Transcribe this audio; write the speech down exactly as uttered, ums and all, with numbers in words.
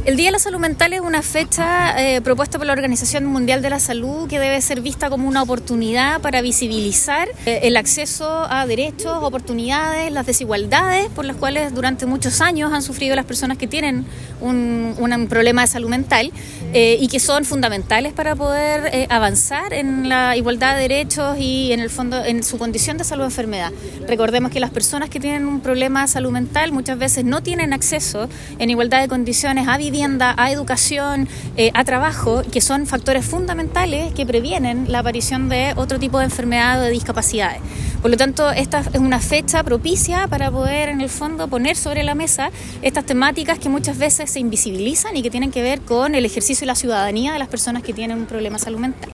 El Día de la Salud Mental es una fecha eh, propuesta por la Organización Mundial de la Salud que debe ser vista como una oportunidad para visibilizar eh, el acceso a derechos, oportunidades, las desigualdades por las cuales durante muchos años han sufrido las personas que tienen un, un problema de salud mental eh, y que son fundamentales para poder eh, avanzar en la igualdad de derechos y en el fondo en su condición de salud o enfermedad. Recordemos que las personas que tienen un problema de salud mental muchas veces no tienen acceso en igualdad de condiciones a vivienda, a educación, eh, a trabajo, que son factores fundamentales que previenen la aparición de otro tipo de enfermedad o de discapacidades. Por lo tanto, esta es una fecha propicia para poder, en el fondo, poner sobre la mesa estas temáticas que muchas veces se invisibilizan y que tienen que ver con el ejercicio de la ciudadanía de las personas que tienen un problema de salud mental.